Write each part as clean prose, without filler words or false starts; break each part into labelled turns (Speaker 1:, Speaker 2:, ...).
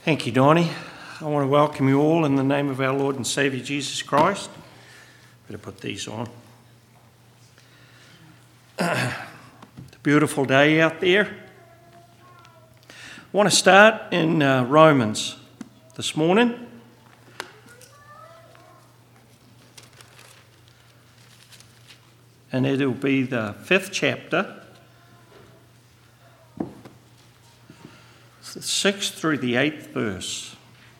Speaker 1: Thank you, Donnie. I want to welcome you all in the name of our Lord and Saviour Jesus Christ. Better put these on. It's a beautiful day out there. I want to start in Romans this morning. And it'll be the 5th chapter, the 6th through the 8th verse.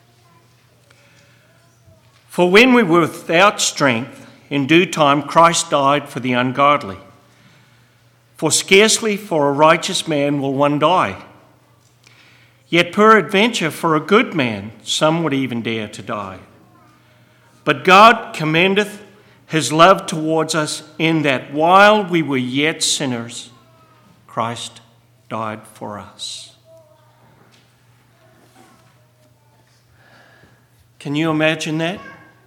Speaker 1: For when we were without strength, in due time Christ died for the ungodly. For scarcely for a righteous man will one die. Yet peradventure for a good man some would even dare to die. But God commendeth his love towards us in that while we were yet sinners, Christ died for us. Can you imagine that?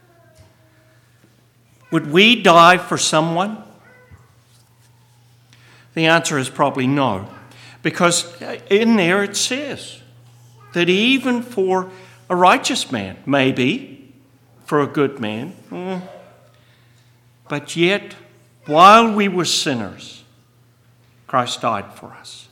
Speaker 1: Would we die for someone? The answer is probably no, because in there it says that even for a righteous man, maybe for a good man, but yet while we were sinners, Christ died for us.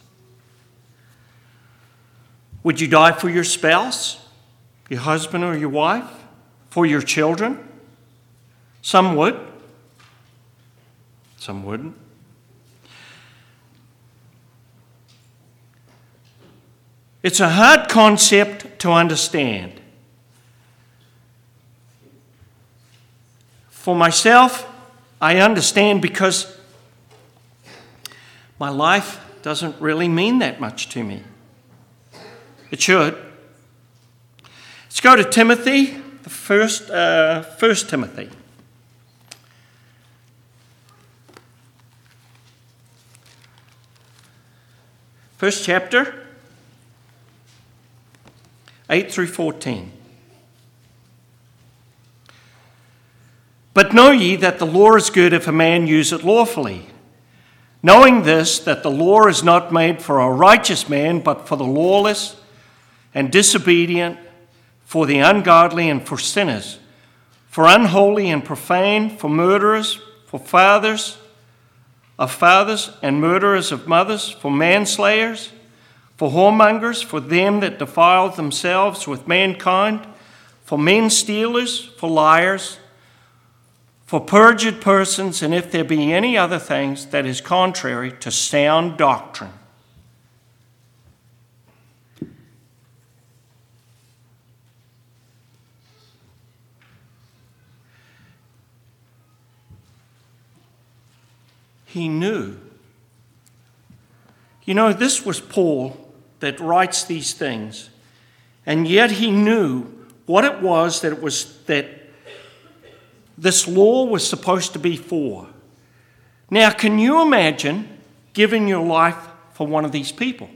Speaker 1: Would you die for your spouse, your husband or your wife, for your children? Some would. Some wouldn't. It's a hard concept to understand. For myself, I understand because my life doesn't really mean that much to me. It should. Let's go to Timothy, the first Timothy. First chapter, 8 through 14. But know ye that the law is good if a man use it lawfully, knowing this, that the law is not made for a righteous man, but for the lawless and disobedient, for the ungodly and for sinners, for unholy and profane, for murderers, for fathers of fathers and murderers of mothers, for manslayers, for whoremongers, for them that defile themselves with mankind, for men stealers, for liars, for perjured persons, and if there be any other things that is contrary to sound doctrine. He knew. You know, this was Paul that writes these things, and yet he knew what it was that this law was supposed to be for. Now, can you imagine giving your life for one of these people?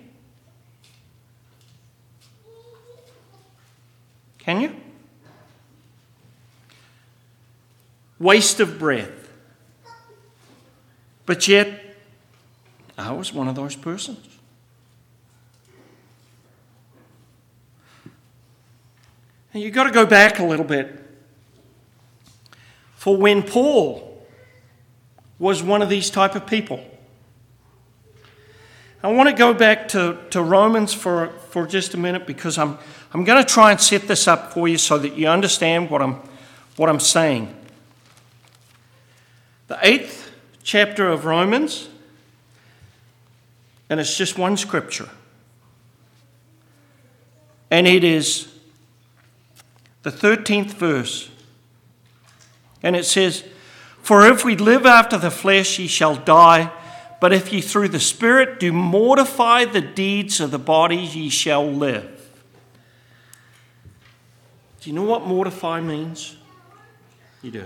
Speaker 1: Can you? Waste of breath. But yet, I was one of those persons. And you've got to go back a little bit. For when Paul was one of these type of people, I want to go back to Romans for just a minute, because I'm going to try and set this up for you so that you understand what I'm saying. The 8th chapter of Romans, and it's just one scripture. And it is the 13th verse. And it says, For if we live after the flesh, ye shall die. But if ye through the Spirit do mortify the deeds of the body, ye shall live. Do you know what mortify means? You do.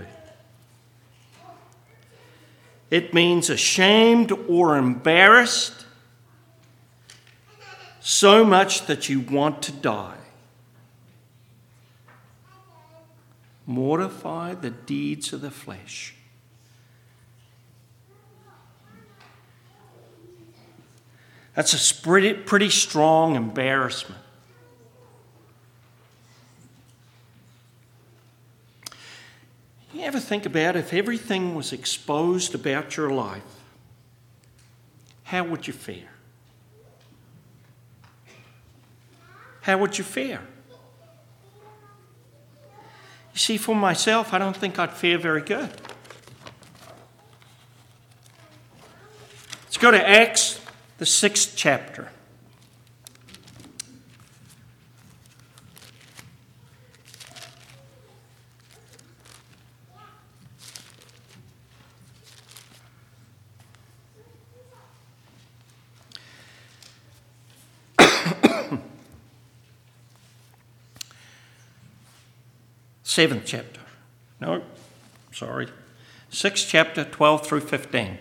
Speaker 1: It means ashamed or embarrassed, so much that you want to die. Mortify the deeds of the flesh. That's a pretty strong embarrassment. You ever think about if everything was exposed about your life, how would you fare? How would you fare? You see, for myself, I don't think I'd fare very good. Let's go to Acts, the 6th chapter. Seventh chapter. No, sorry. 6th chapter, 12 through 15.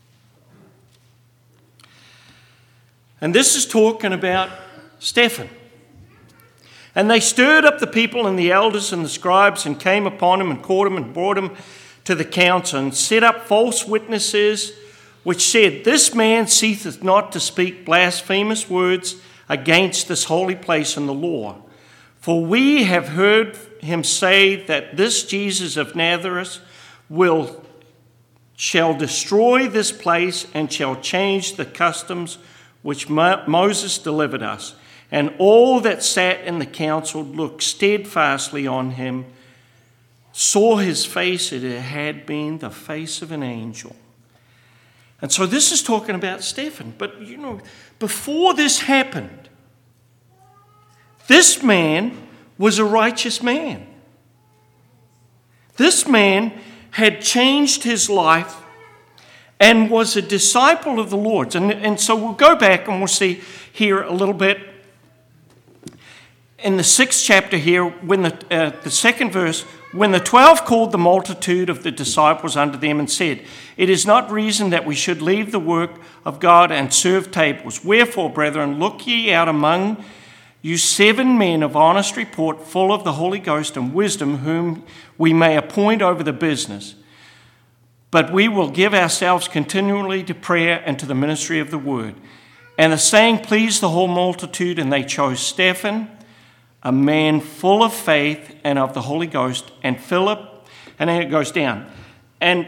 Speaker 1: And this is talking about Stephen. And they stirred up the people and the elders and the scribes and came upon him and caught him and brought him to the council and set up false witnesses which said, "This man ceaseth not to speak blasphemous words against this holy place and the law. For we have heard him say that this Jesus of Nazareth shall destroy this place and shall change the customs which Moses delivered us." And all that sat in the council looked steadfastly on him, saw his face, it had been the face of an angel. And so this is talking about Stephen. But, before this happened, this man was a righteous man. This man had changed his life and was a disciple of the Lord's. And so we'll go back and we'll see here a little bit in the 6th chapter here, when the second verse, when the 12 called the multitude of the disciples unto them and said, "It is not reason that we should leave the work of God and serve tables. Wherefore, brethren, look ye out among you 7 men of honest report, full of the Holy Ghost and wisdom, whom we may appoint over the business. But we will give ourselves continually to prayer and to the ministry of the word." And the saying pleased the whole multitude, and they chose Stephen, a man full of faith and of the Holy Ghost, and Philip, and then it goes down, and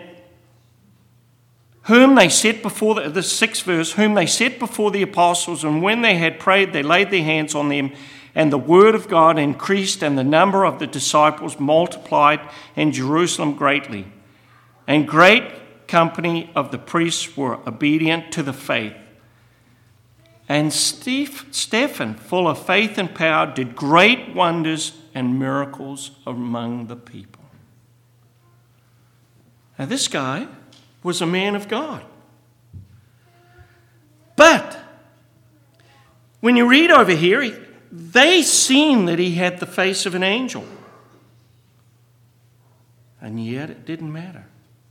Speaker 1: whom they set before, the 6th verse, whom they set before the apostles, and when they had prayed, they laid their hands on them, and the word of God increased, and the number of the disciples multiplied in Jerusalem greatly. And great company of the priests were obedient to the faith. And Stephen, full of faith and power, did great wonders and miracles among the people. Now this guy was a man of God. But when you read over here, they seen that he had the face of an angel. And yet it didn't matter.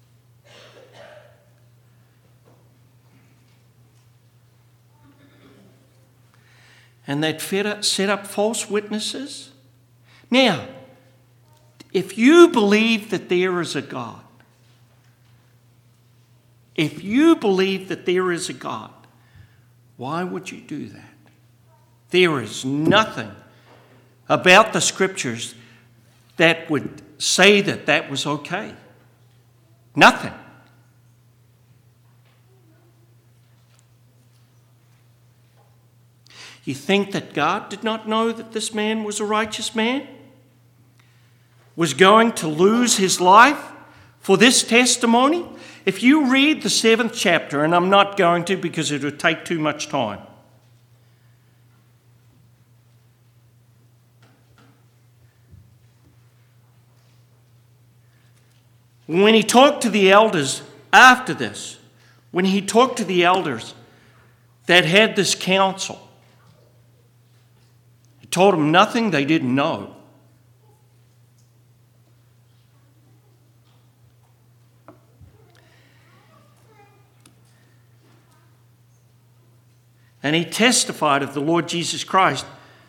Speaker 1: And they'd set up false witnesses. Now, if you believe that there is a God, why would you do that? There is nothing about the scriptures that would say that that was okay. Nothing. You think that God did not know that this man was a righteous man? Was going to lose his life for this testimony? If you read the 7th chapter, and I'm not going to because it would take too much time. When he talked to the elders after this, when he talked to the elders that had this council, he told them nothing they didn't know. And he testified of the Lord Jesus Christ.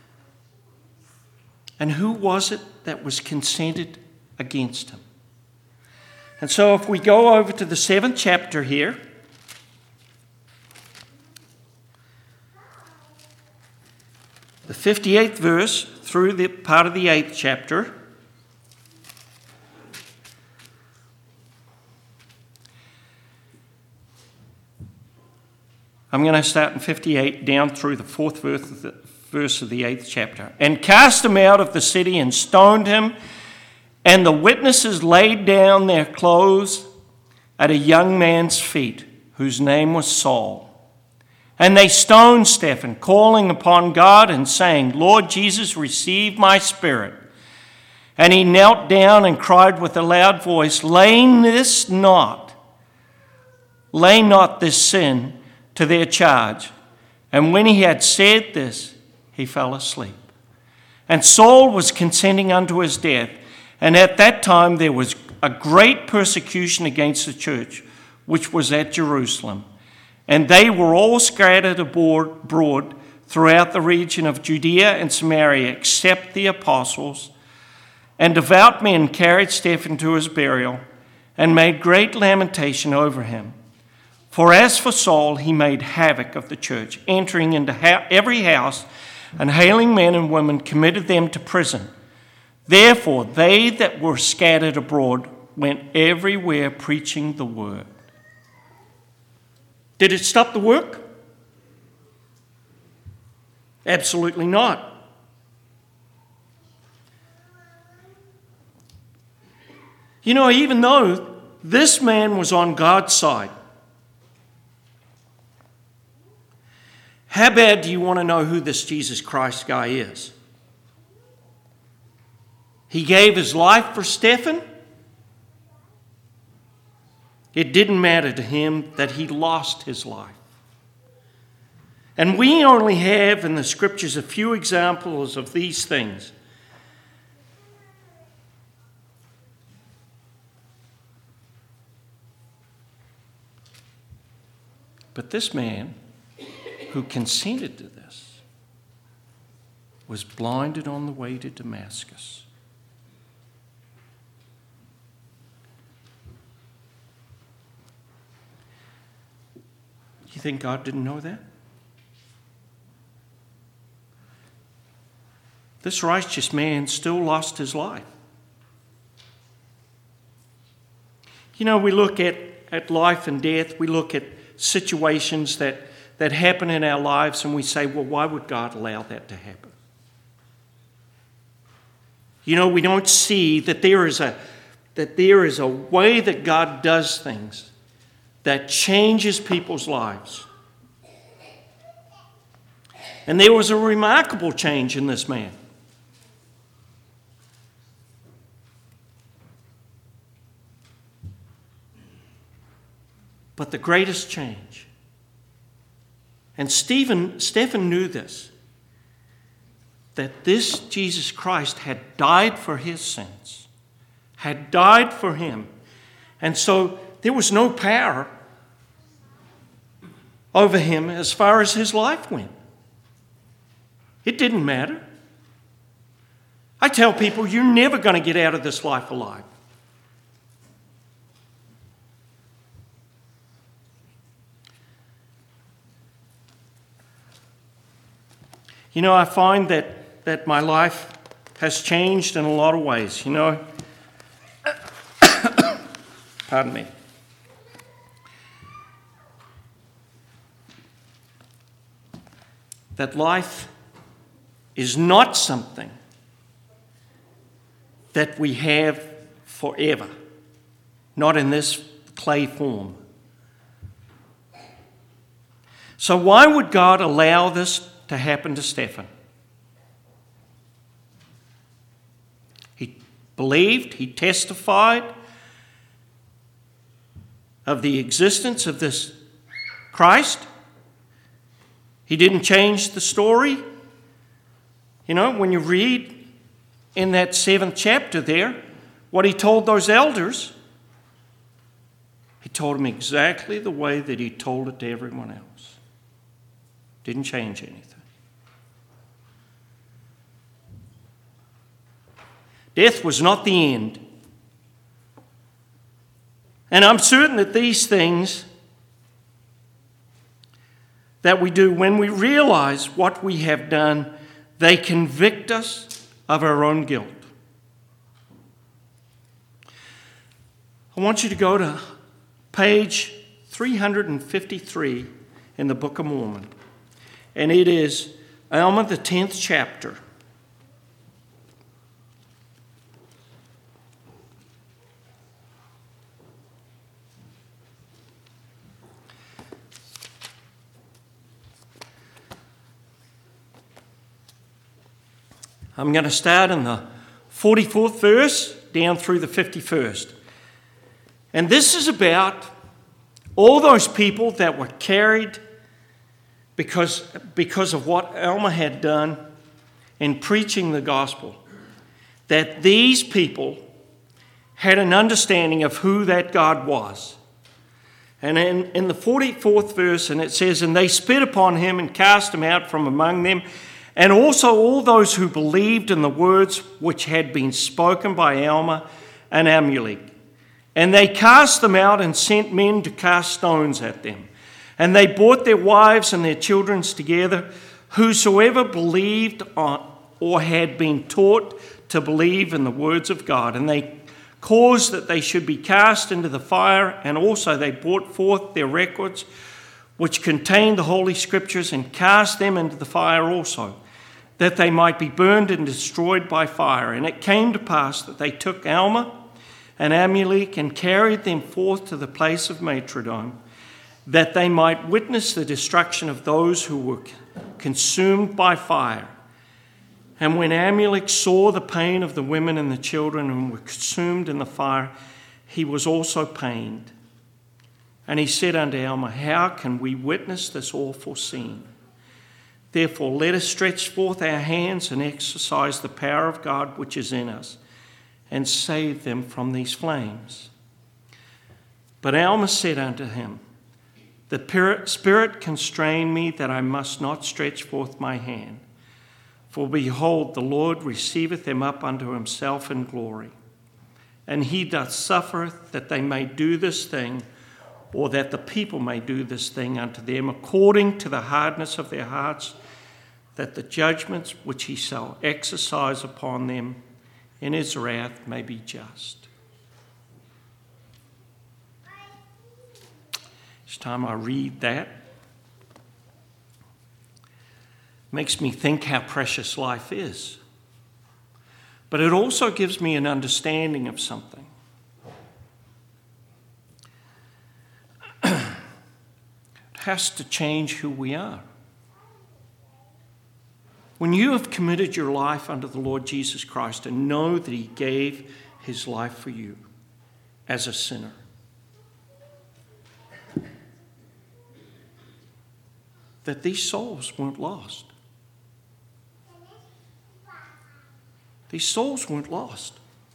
Speaker 1: And who was it that was consented against him? And so if we go over to the 7th chapter here, the 58th verse through the part of the 8th chapter, I'm going to start in 58 down through the 4th verse of the 8th chapter. And cast him out of the city and stoned him, and the witnesses laid down their clothes at a young man's feet, whose name was Saul. And they stoned Stephen, calling upon God and saying, Lord Jesus, receive my spirit. And he knelt down and cried with a loud voice, Lay not this sin to their charge. And when he had said this, he fell asleep. And Saul was consenting unto his death. And at that time there was a great persecution against the church, which was at Jerusalem. And they were all scattered abroad throughout the region of Judea and Samaria, except the apostles. And devout men carried Stephen to his burial and made great lamentation over him. For as for Saul, he made havoc of the church, entering into every house and hailing men and women, committed them to prison. Therefore, they that were scattered abroad went everywhere preaching the word. Did it stop the work? Absolutely not. You know, even though this man was on God's side, how bad do you want to know who this Jesus Christ guy is? He gave his life for Stephen. It didn't matter to him that he lost his life. And we only have in the scriptures a few examples of these things. But this man who consented to this was blinded on the way to Damascus. You think God didn't know that? This righteous man still lost his life. You know, we look at life and death, we look at situations that happen in our lives, and we say, well, why would God allow that to happen? You know, we don't see that there is a way that God does things that changes people's lives. And there was a remarkable change in this man. But the greatest change, and Stephen knew this, that this Jesus Christ had died for his sins, had died for him. And so there was no power over him as far as his life went. It didn't matter. I tell people, you're never going to get out of this life alive. You know, I find that my life has changed in a lot of ways. You know, pardon me. That life is not something that we have forever, not in this clay form. So why would God allow this to happen to Stephen? He believed, he testified of the existence of this Christ. He didn't change the story. You know, when you read in that 7th chapter there, what he told those elders, he told them exactly the way that he told it to everyone else. Didn't change anything. Death was not the end. And I'm certain that these things that we do, when we realize what we have done, they convict us of our own guilt. I want you to go to page 353 in the Book of Mormon. And it is Alma, the 10th chapter. I'm going to start in the 44th verse down through the 51st. And this is about all those people that were carried because of what Alma had done in preaching the gospel. That these people had an understanding of who that God was. And in the 44th verse, and it says, "And they spit upon him and cast him out from among them, and also all those who believed in the words which had been spoken by Alma and Amulek. And they cast them out and sent men to cast stones at them. And they brought their wives and their children together, whosoever believed on, or had been taught to believe in the words of God. And they caused that they should be cast into the fire, and also they brought forth their records, which contained the Holy Scriptures, and cast them into the fire also, that they might be burned and destroyed by fire. And it came to pass that they took Alma and Amulek and carried them forth to the place of martyrdom, that they might witness the destruction of those who were consumed by fire. And when Amulek saw the pain of the women and the children who were consumed in the fire, he was also pained. And he said unto Alma, How can we witness this awful scene? Therefore, let us stretch forth our hands and exercise the power of God which is in us, and save them from these flames. But Alma said unto him, The Spirit constrained me that I must not stretch forth my hand. For behold, the Lord receiveth them up unto himself in glory. And he doth suffer that they may do this thing, or that the people may do this thing unto them, according to the hardness of their hearts, that the judgments which he shall exercise upon them in his wrath may be just. Each time I read that, makes me think how precious life is. But it also gives me an understanding of something. It has to change who we are. When you have committed your life unto the Lord Jesus Christ and know that he gave his life for you as a sinner, that these souls weren't lost. These souls weren't lost.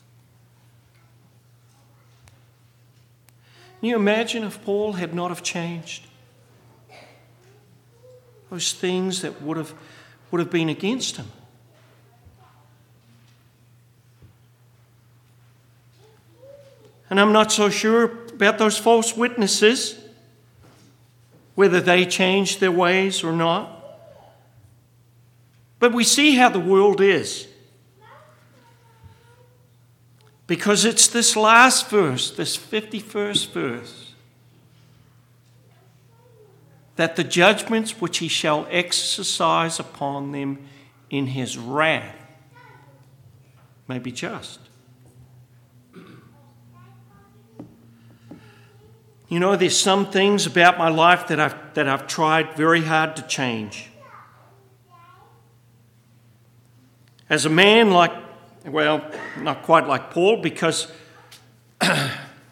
Speaker 1: Can you imagine if Paul had not have changed? Those things that would have been against him. And I'm not so sure about those false witnesses, whether they changed their ways or not. But we see how the world is. Because it's this last verse, this 51st verse, that the judgments which he shall exercise upon them in his wrath may be just. You know, there's some things about my life that I've tried very hard to change. As a man not quite like Paul, because in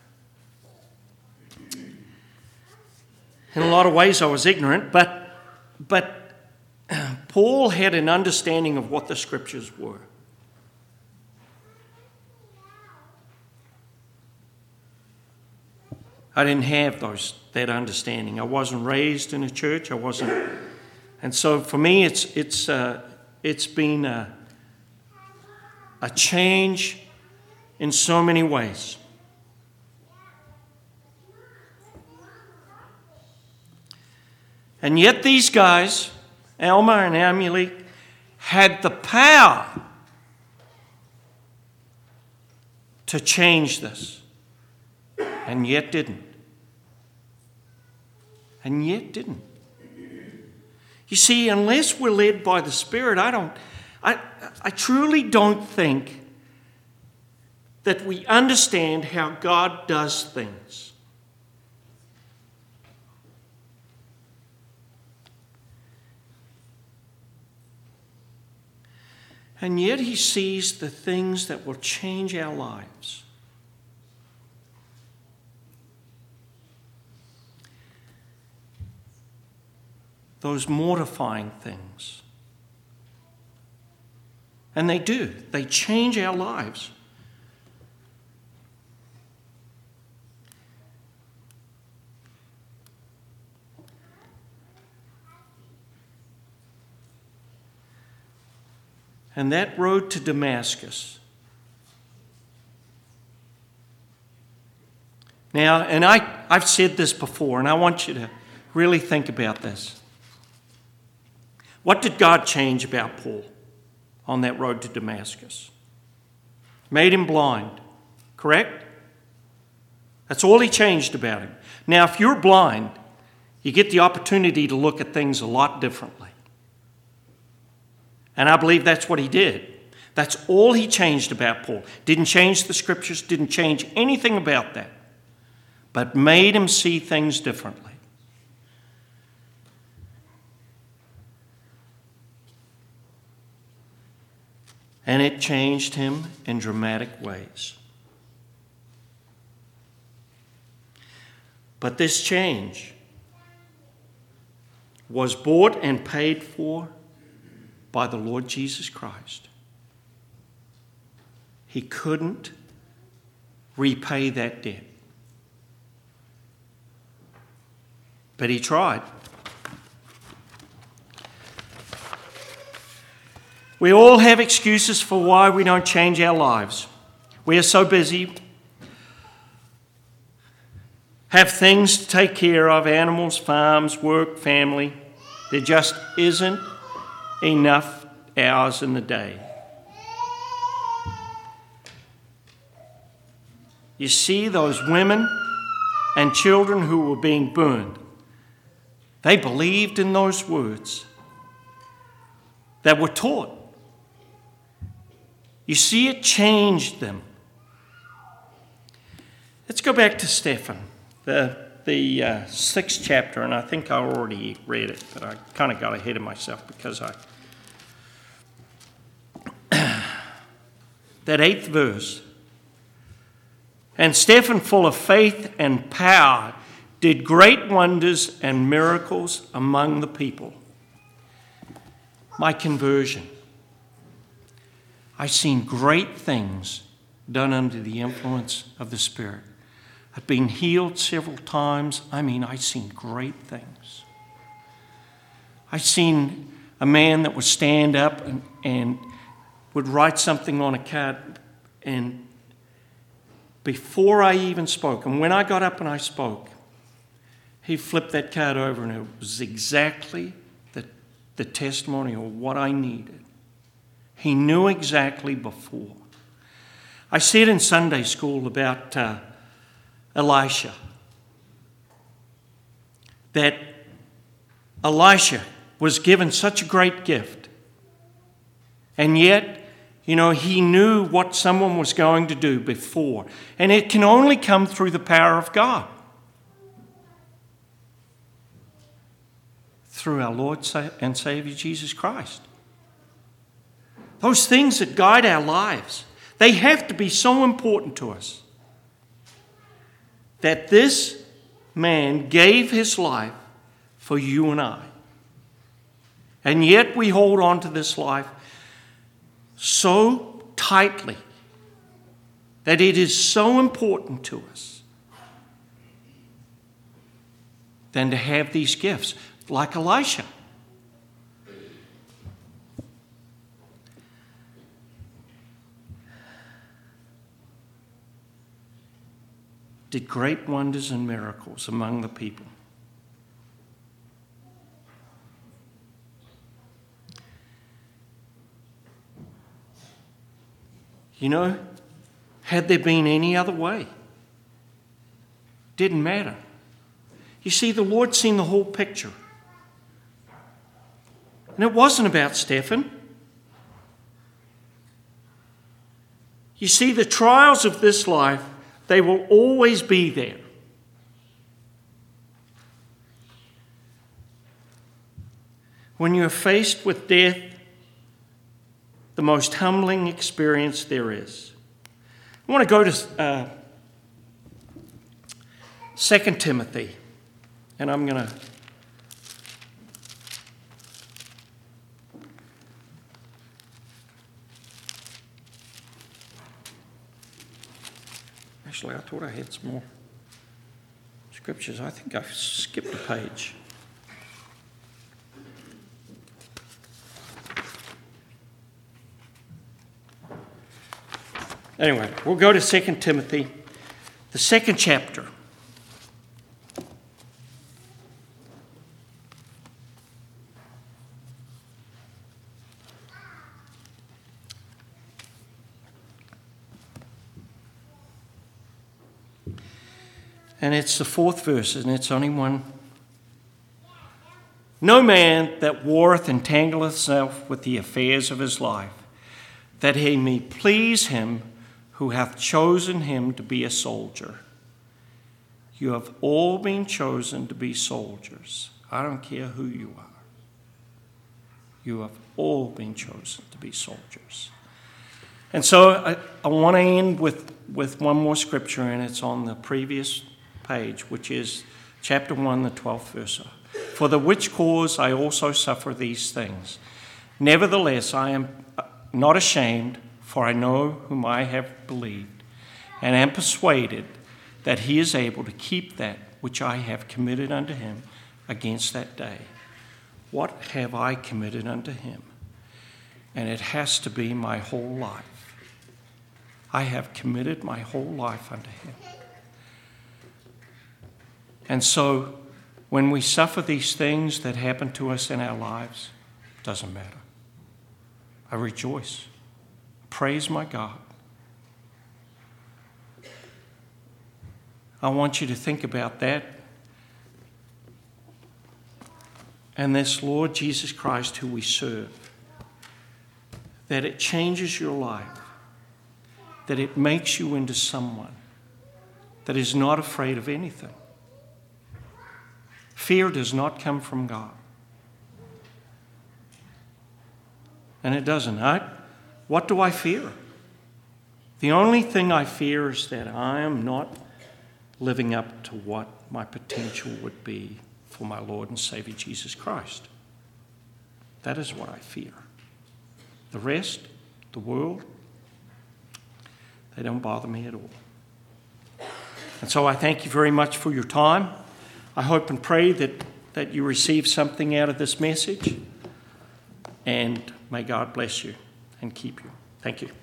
Speaker 1: a lot of ways I was ignorant, but Paul had an understanding of what the Scriptures were. I didn't have that understanding. I wasn't raised in a church. I wasn't, and so for me, it's been a change in so many ways. And yet these guys, Alma and Amulek, had the power to change this, and yet didn't. And yet didn't. You see, unless we're led by the Spirit, I truly don't think that we understand how God does things. And yet he sees the things that will change our lives. Those mortifying things. And they do. They change our lives. And that road to Damascus. Now, and I've said this before, and I want you to really think about this. What did God change about Paul on that road to Damascus? Made him blind, correct? That's all he changed about him. Now, if you're blind, you get the opportunity to look at things a lot differently. And I believe that's what he did. That's all he changed about Paul. Didn't change the scriptures, didn't change anything about that, but made him see things differently. And it changed him in dramatic ways. But this change was bought and paid for by the Lord Jesus Christ. He couldn't repay that debt. But he tried. We all have excuses for why we don't change our lives. We are so busy, have things to take care of, animals, farms, work, family. There just isn't enough hours in the day. You see those women and children who were being burned. They believed in those words that were taught. You see, it changed them. Let's go back to Stephen, the 6th chapter, and I think I already read it, but I kind of got ahead of myself because that 8th verse. And Stephen, full of faith and power, did great wonders and miracles among the people. My conversion. I've seen great things done under the influence of the Spirit. I've been healed several times. I've seen great things. I've seen a man that would stand up and would write something on a card, and before I even spoke, and when I got up and I spoke, he flipped that card over and it was exactly the testimony of what I needed. He knew exactly before. I said in Sunday school about Elisha that Elisha was given such a great gift, and yet, he knew what someone was going to do before. And it can only come through the power of God. Through our Lord and Savior Jesus Christ. Those things that guide our lives, they have to be so important to us. That this man gave his life for you and I. And yet we hold on to this life so tightly that it is so important to us than to have these gifts like Elisha. Did great wonders and miracles among the people. Had there been any other way, didn't matter. You see, the Lord's seen the whole picture. And it wasn't about Stephen. You see, the trials of this life, they will always be there. When you are faced with death, the most humbling experience there is. I want to go to 2 Timothy, and I'm going to actually, I thought I had some more scriptures. I think I skipped a page. Anyway, we'll go to 2 Timothy, the 2nd chapter. And it's the 4th verse, and it's only one. No man that warreth entangleth himself with the affairs of his life, that he may please him who hath chosen him to be a soldier. You have all been chosen to be soldiers. I don't care who you are. You have all been chosen to be soldiers. And so I want to end with one more scripture, and it's on the previous page, which is chapter 1, the 12th verse. For the which cause I also suffer these things. Nevertheless, I am not ashamed, for I know whom I have believed, and am persuaded that he is able to keep that which I have committed unto him against that day. What have I committed unto him? And it has to be my whole life. I have committed my whole life unto him. And so when we suffer these things that happen to us in our lives, it doesn't matter. I rejoice. Praise my God. I want you to think about that. And this Lord Jesus Christ who we serve, that it changes your life, that it makes you into someone that is not afraid of anything. Fear does not come from God. And it doesn't. What do I fear? The only thing I fear is that I am not living up to what my potential would be for my Lord and Savior Jesus Christ. That is what I fear. The rest, the world, they don't bother me at all. And so I thank you very much for your time. I hope and pray that you receive something out of this message. And may God bless you and keep you. Thank you.